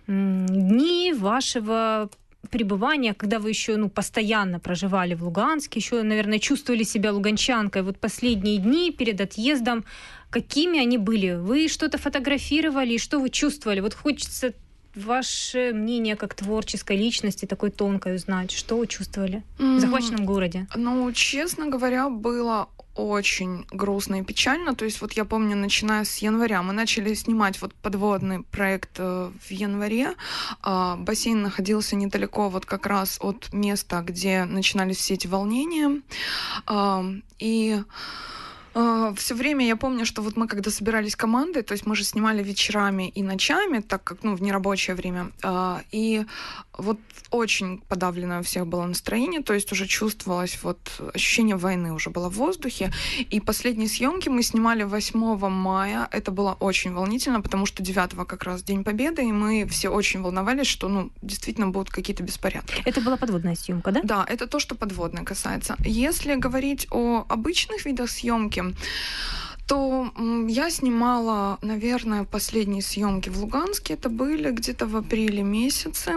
дни вашего пребывания, когда вы еще постоянно проживали в Луганске, еще, наверное, чувствовали себя луганчанкой. Вот последние дни перед отъездом, какими они были? Вы что-то фотографировали, и что вы чувствовали? Вот хочется ваше мнение как творческой личности, такой тонкой, узнать, что вы чувствовали в захваченном городе? Честно говоря, было очень грустно и печально. То есть вот я помню, начиная с января, мы начали снимать вот подводный проект в январе. Бассейн находился недалеко вот как раз от места, где начинались все эти волнения. И все время я помню, что вот мы когда собирались командой, то есть мы же снимали вечерами и ночами, так как, в нерабочее время, и вот очень подавленное у всех было настроение, то есть уже чувствовалось вот ощущение войны уже было в воздухе, и последние съемки мы снимали 8 мая, это было очень волнительно, потому что 9 как раз День Победы, и мы все очень волновались, что, действительно будут какие-то беспорядки. Это была подводная съемка, да? Да, это то, что подводное касается. Если говорить о обычных видах съемки, то я снимала, наверное, последние съемки в Луганске. Это были где-то в апреле месяце.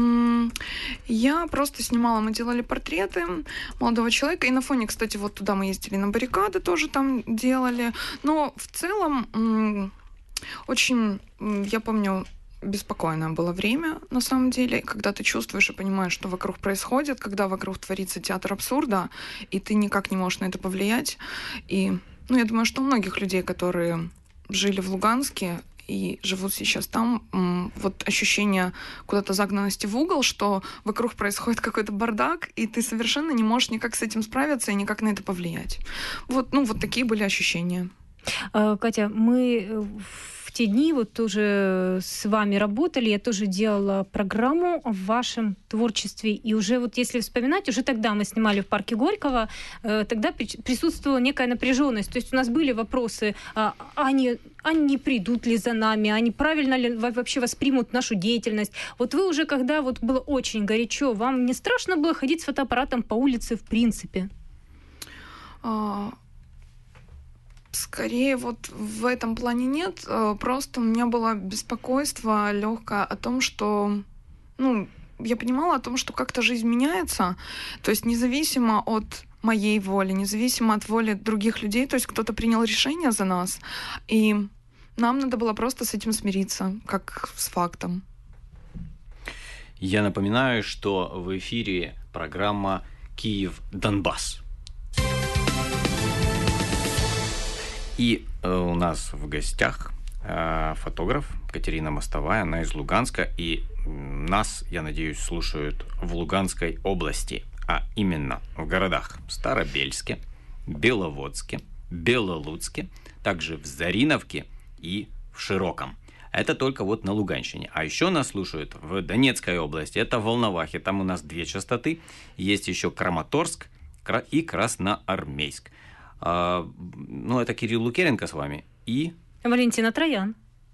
Я просто снимала, мы делали портреты молодого человека. И на фоне, кстати, вот туда мы ездили на баррикады, тоже там делали. Но в целом очень, я помню, беспокойное было время, на самом деле, когда ты чувствуешь и понимаешь, что вокруг происходит, когда вокруг творится театр абсурда, и ты никак не можешь на это повлиять. И, я думаю, что у многих людей, которые жили в Луганске и живут сейчас там, вот ощущение куда-то загнанности в угол, что вокруг происходит какой-то бардак, и ты совершенно не можешь никак с этим справиться и никак на это повлиять. Вот такие были ощущения. Катя, мы в те дни вот тоже с вами работали, я тоже делала программу о вашем творчестве, и уже вот если вспоминать, уже тогда мы снимали в парке Горького, тогда присутствовала некая напряженность, то есть у нас были вопросы, они не придут ли за нами, они правильно ли вообще воспримут нашу деятельность. Вот вы уже, когда вот было очень горячо, вам не страшно было ходить с фотоаппаратом по улице в принципе? Скорее вот в этом плане нет. Просто у меня было беспокойство легкое о том, что, я понимала о том, что как-то жизнь меняется, то есть независимо от моей воли, независимо от воли других людей, то есть кто-то принял решение за нас, и нам надо было просто с этим смириться, как с фактом. Я напоминаю, что в эфире программа «Киев-Донбасс». И у нас в гостях фотограф Катерина Мостовая, она из Луганска, и нас, я надеюсь, слушают в Луганской области, а именно в городах Старобельске, Беловодске, Белолуцке, также в Зариновке и в Широком. Это только вот на Луганщине. А еще нас слушают в Донецкой области, это в Волновахе, там у нас 2 частоты, есть еще Краматорск и Красноармейск. Это Кирилл Лукеренко с вами и... Валентина Троян.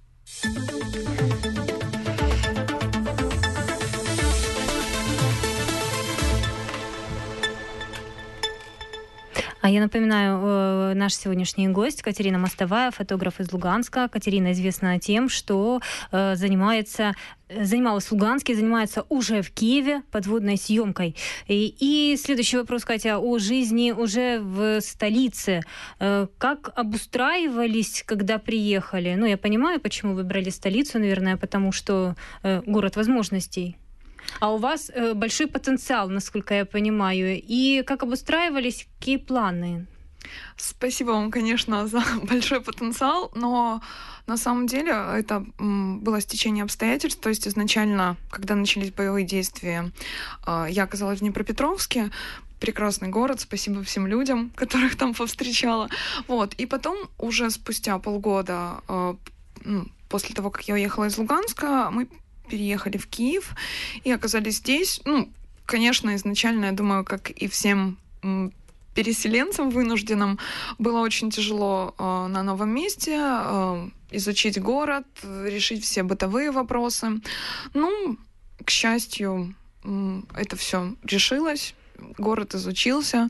А я напоминаю, наш сегодняшний гость Катерина Мостовая, фотограф из Луганска. Катерина известна тем, что занималась в Луганске, занимается уже в Киеве подводной съемкой. И следующий вопрос, Катя, о жизни уже в столице. Как обустраивались, когда приехали? Я понимаю, почему выбрали столицу, наверное, потому что город возможностей. А у вас большой потенциал, насколько я понимаю. И как обустраивались, какие планы? Спасибо вам, конечно, за большой потенциал, но на самом деле это было стечение обстоятельств. То есть изначально, когда начались боевые действия, я оказалась в Днепропетровске. Прекрасный город, спасибо всем людям, которых там повстречала. И потом, уже спустя полгода, после того, как я уехала из Луганска, мы переехали в Киев и оказались здесь. Конечно, изначально, я думаю, как и всем переселенцам вынужденным, было очень тяжело на новом месте изучить город, решить все бытовые вопросы. К счастью, это все решилось, город изучился.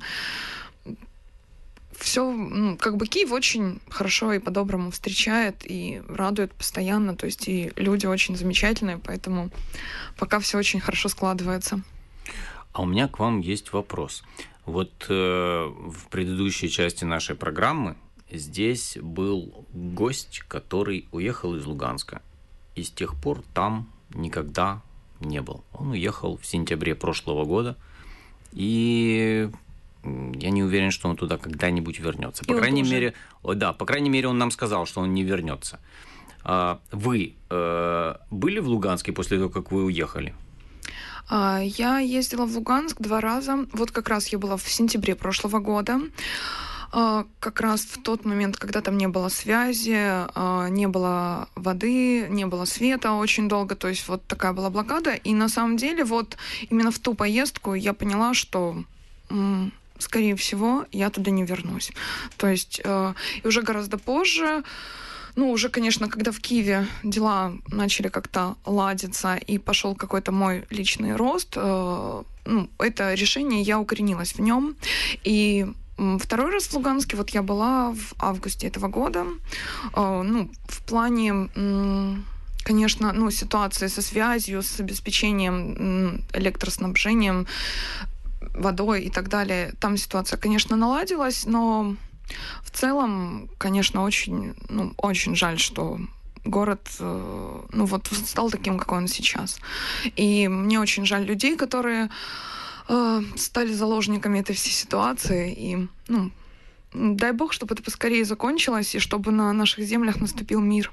Все, Киев очень хорошо и по-доброму встречает и радует постоянно, то есть и люди очень замечательные, поэтому пока все очень хорошо складывается. А у меня к вам есть вопрос. Вот в предыдущей части нашей программы здесь был гость, который уехал из Луганска, и с тех пор там никогда не был. Он уехал в сентябре прошлого года, и я не уверен, что он туда когда-нибудь вернется. По крайней мере, он нам сказал, что он не вернется. Вы были в Луганске после того, как вы уехали? Я ездила в Луганск 2 раза. Вот как раз я была в сентябре прошлого года. Как раз в тот момент, когда там не было связи, не было воды, не было света очень долго. То есть вот такая была блокада. И на самом деле вот именно в ту поездку я поняла, что... скорее всего, я туда не вернусь. То есть и уже гораздо позже, уже, конечно, когда в Киеве дела начали как-то ладиться и пошел какой-то мой личный рост, это решение, я укоренилась в нем. И 2-й раз в Луганске я была в августе этого года. В плане... Конечно, ситуации со связью, с обеспечением электроснабжением, водой и так далее. Там ситуация, конечно, наладилась, но в целом, конечно, очень, очень жаль, что город, стал таким, какой он сейчас. И мне очень жаль людей, которые стали заложниками этой всей ситуации. И, дай бог, чтобы это поскорее закончилось, и чтобы на наших землях наступил мир.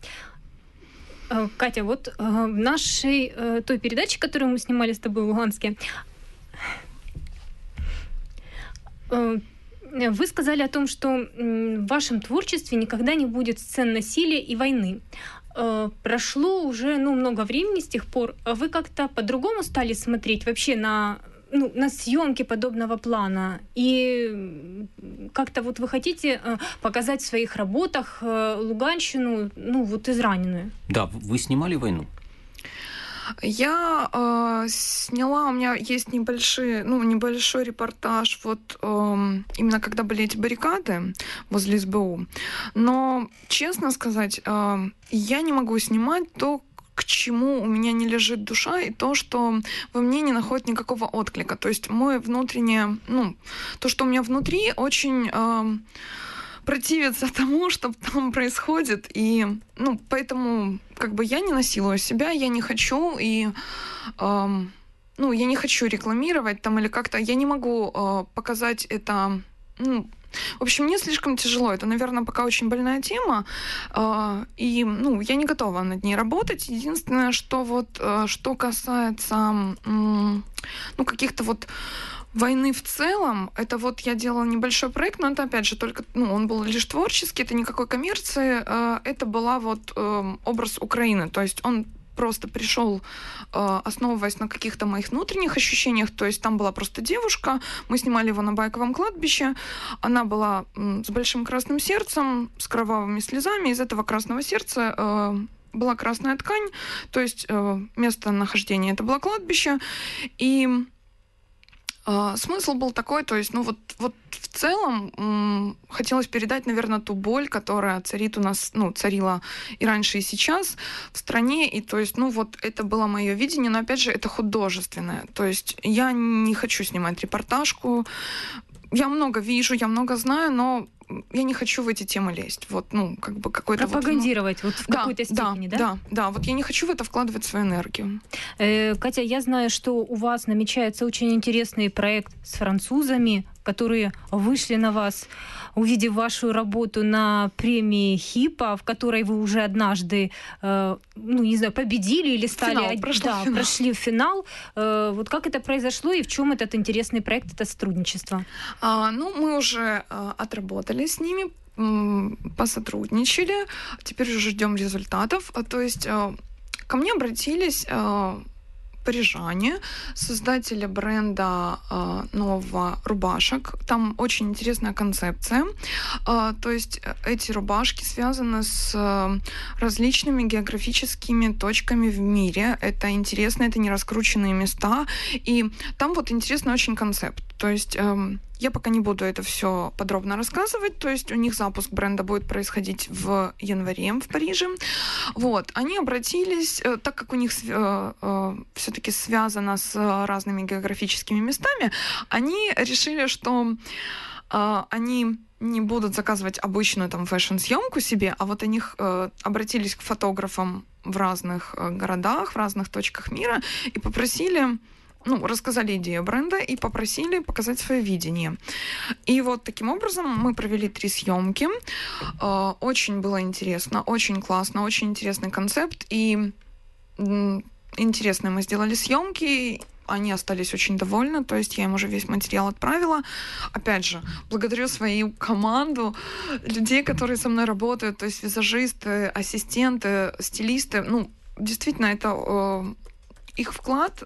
Катя, вот в нашей той передаче, которую мы снимали с тобой в Луганске, Вы сказали о том, что в вашем творчестве никогда не будет сцен насилия и войны. Прошло уже много времени с тех пор. Вы как-то по-другому стали смотреть вообще на съемки подобного плана? И как-то вот вы хотите показать в своих работах Луганщину, израненную? Да, вы снимали войну? Я сняла, у меня есть небольшой репортаж, именно когда были эти баррикады возле СБУ. Но, честно сказать, я не могу снимать то, к чему у меня не лежит душа, и то, что во мне не находит никакого отклика. То есть мое внутреннее, то, что у меня внутри, очень противится тому, что там происходит. И, поэтому я не насилую себя, я не хочу, и я не хочу рекламировать там или как-то, я не могу показать это, в общем, мне слишком тяжело. Это, наверное, пока очень больная тема, и, я не готова над ней работать. Единственное, что что касается, каких-то войны в целом, это я делала небольшой проект, но это, опять же, только, он был лишь творческий, это никакой коммерции, это была образ Украины, то есть он просто пришел, основываясь на каких-то моих внутренних ощущениях, то есть там была просто девушка, мы снимали его на Байковом кладбище, она была с большим красным сердцем, с кровавыми слезами, из этого красного сердца была красная ткань, то есть местонахождение это было кладбище, и смысл был такой, то есть, в целом хотелось передать, наверное, ту боль, которая царит у нас, царила и раньше, и сейчас в стране, и, то есть, это было мое видение, но, опять же, это художественное, то есть я не хочу снимать репортажку, я много вижу, я много знаю, но я не хочу в эти темы лезть. Какой-то пропагандировать в какой-то степени, да? Да, я не хочу в это вкладывать свою энергию. Катя, я знаю, что у вас намечается очень интересный проект с французами, которые вышли на вас, увидев вашу работу на премии ХИПа, в которой вы уже однажды, победили или прошли в финал. Как это произошло и в чем этот интересный проект, это сотрудничество? Мы уже отработали с ними, посотрудничали, теперь уже ждем результатов. То есть ко мне обратились парижане, создатели бренда нового рубашек. Там очень интересная концепция. То есть эти рубашки связаны с различными географическими точками в мире. Это интересно, это не раскрученные места. И там интересный очень концепт. То есть я пока не буду это все подробно рассказывать. То есть у них запуск бренда будет происходить в январе в Париже. Они обратились, так как у них все-таки связано с разными географическими местами, они решили, что они не будут заказывать обычную фэшн-съемку себе, а они обратились к фотографам в разных городах, в разных точках мира и попросили, рассказали идею бренда и попросили показать свое видение. И таким образом мы провели 3 съемки. Очень было интересно, очень классно, очень интересный концепт. И интересные мы сделали съемки. Они остались очень довольны, то есть я им уже весь материал отправила. Опять же, благодарю свою команду, людей, которые со мной работают, то есть визажисты, ассистенты, стилисты. Действительно, это их вклад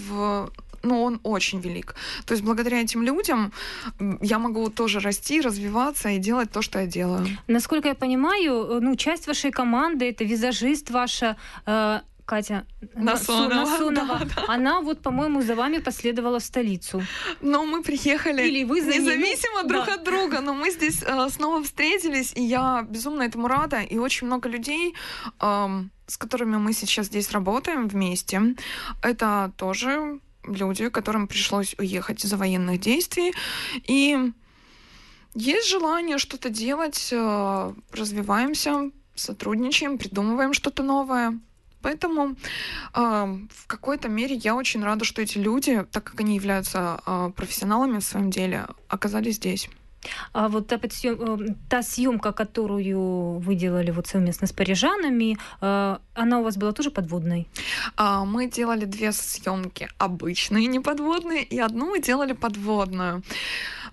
он очень велик. То есть благодаря этим людям я могу тоже расти, развиваться и делать то, что я делаю. Насколько я понимаю, часть вашей команды, это визажист ваша, Катя Насонова. Да. Она по-моему, за вами последовала в столицу. Но мы приехали Или вы за независимо друг от друга, но мы здесь снова встретились, и я безумно этому рада, и очень много людей, с которыми мы сейчас здесь работаем вместе, это тоже люди, которым пришлось уехать из-за военных действий, и есть желание что-то делать, развиваемся, сотрудничаем, придумываем что-то новое. Поэтому в какой-то мере я очень рада, что эти люди, так как они являются профессионалами в своем деле, оказались здесь. А та съемка, которую вы делали совместно с парижанами, она у вас была тоже подводной? Мы делали 2 съемки обычные, не подводные, и одну мы делали подводную.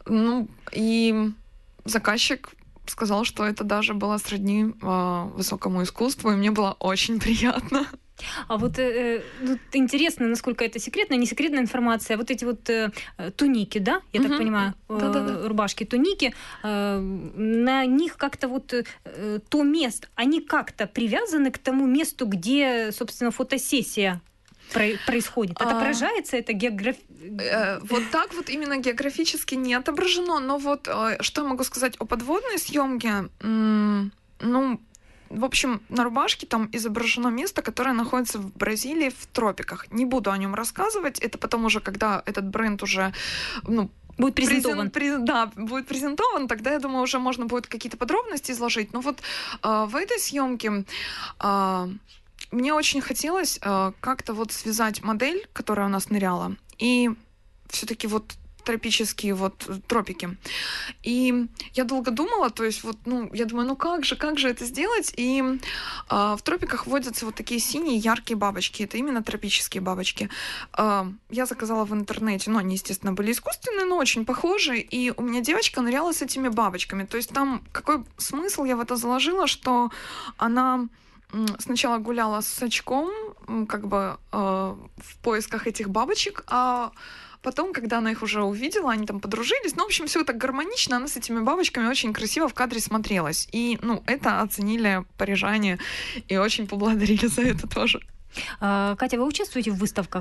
Ну, и заказчик сказал, что это даже было сродни высокому искусству, и мне было очень приятно. А вот интересно, насколько это секретная, не секретная информация. Вот эти вот туники, да, я так понимаю, Да-да-да. рубашки, туники, на них как-то вот то место, они как-то привязаны к тому месту, где, собственно, фотосессия происходит. Отображается это Вот так вот именно географически не отображено, но вот что я могу сказать о подводной съемке? Ну, в общем, на рубашке там изображено место, которое находится в Бразилии в тропиках. Не буду о нем рассказывать, это потом уже, когда этот бренд уже, ну, будет презентован. Да, будет презентован, тогда, я думаю, уже можно будет какие-то подробности изложить. Но вот в этой съемке мне очень хотелось как-то вот связать модель, которая у нас ныряла, и все-таки вот тропические вот тропики. И я долго думала, то есть вот, ну, я думаю, ну как же это сделать? И в тропиках водятся вот такие синие яркие бабочки. Это именно тропические бабочки. Я заказала в интернете, ну, они, естественно, были искусственные, но очень похожие. И у меня девочка ныряла с этими бабочками. То есть там какой смысл я в это заложила, что она сначала гуляла с очком, как бы в поисках этих бабочек, а потом, когда она их уже увидела, они там подружились. Ну, в общем, все так гармонично. Она с этими бабочками очень красиво в кадре смотрелась. И, ну, это оценили парижане и очень поблагодарили за это тоже. Катя, вы участвуете в выставках?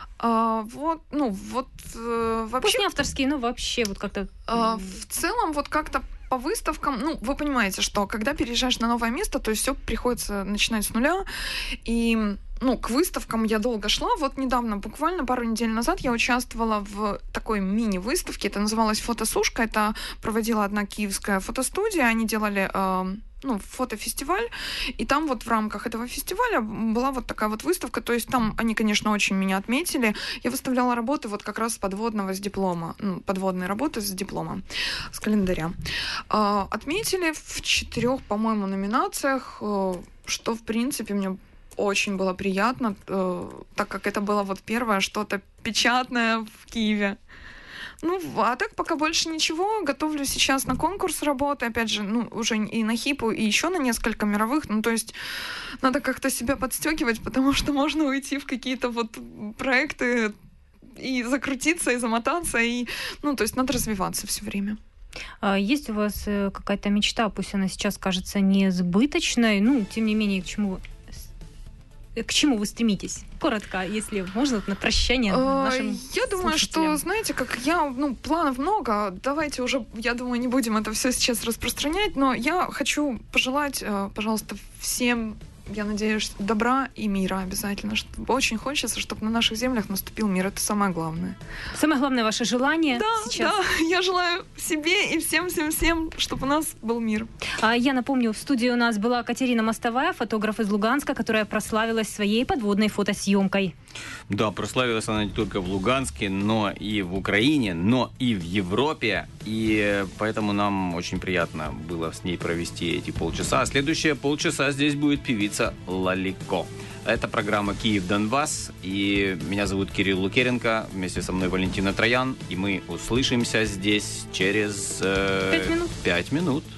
Вообще... Пусть не авторские, но вообще вот как-то... В целом, вот как-то по выставкам, ну, вы понимаете, что когда переезжаешь на новое место, то есть все приходится начинать с нуля. И, ну, к выставкам я долго шла. Вот недавно, буквально пару недель назад, я участвовала в такой мини-выставке. Это называлось «Фотосушка». Это проводила одна киевская фотостудия. Они делали... фотофестиваль, и там вот в рамках этого фестиваля была вот такая вот выставка, то есть там они, конечно, очень меня отметили. Я выставляла работы вот как раз с подводного, с диплома, подводные работы с диплома, с календаря. Отметили в 4, по-моему, номинациях, что, в принципе, мне очень было приятно, так как это было вот первое что-то печатное в Киеве. Ну, а так пока больше ничего. Готовлю сейчас на конкурс работы, опять же, ну, уже и на ХИПу, и еще на несколько мировых. Ну, то есть надо как-то себя подстегивать, потому что можно уйти в какие-то вот проекты и закрутиться, и замотаться, и, ну, то есть надо развиваться все время. Есть у вас какая-то мечта, пусть она сейчас кажется несбыточной, ну, тем не менее, к чему вы стремитесь? Коротко, если можно, на прощание нашим Я думаю, что, знаете, как планов много. Давайте уже, я думаю, не будем это все сейчас распространять, но я хочу пожелать, пожалуйста, всем, я надеюсь, добра и мира обязательно. Очень хочется, чтобы на наших землях наступил мир. Это самое главное. Самое главное ваше желание сейчас. Да, я желаю себе и всем, чтобы у нас был мир. Я напомню, в студии у нас была Катерина Мостовая, фотограф из Луганска, которая прославилась своей подводной фотосъемкой. Да, прославилась она не только в Луганске, но и в Украине, но и в Европе. И поэтому нам очень приятно было с ней провести эти полчаса. А следующие полчаса здесь будет певица Лалико. Это программа «Киев-Донбасс». И меня зовут Кирилл Лукеренко. Вместе со мной Валентина Троян. И мы услышимся здесь через 5 минут. 5 минут.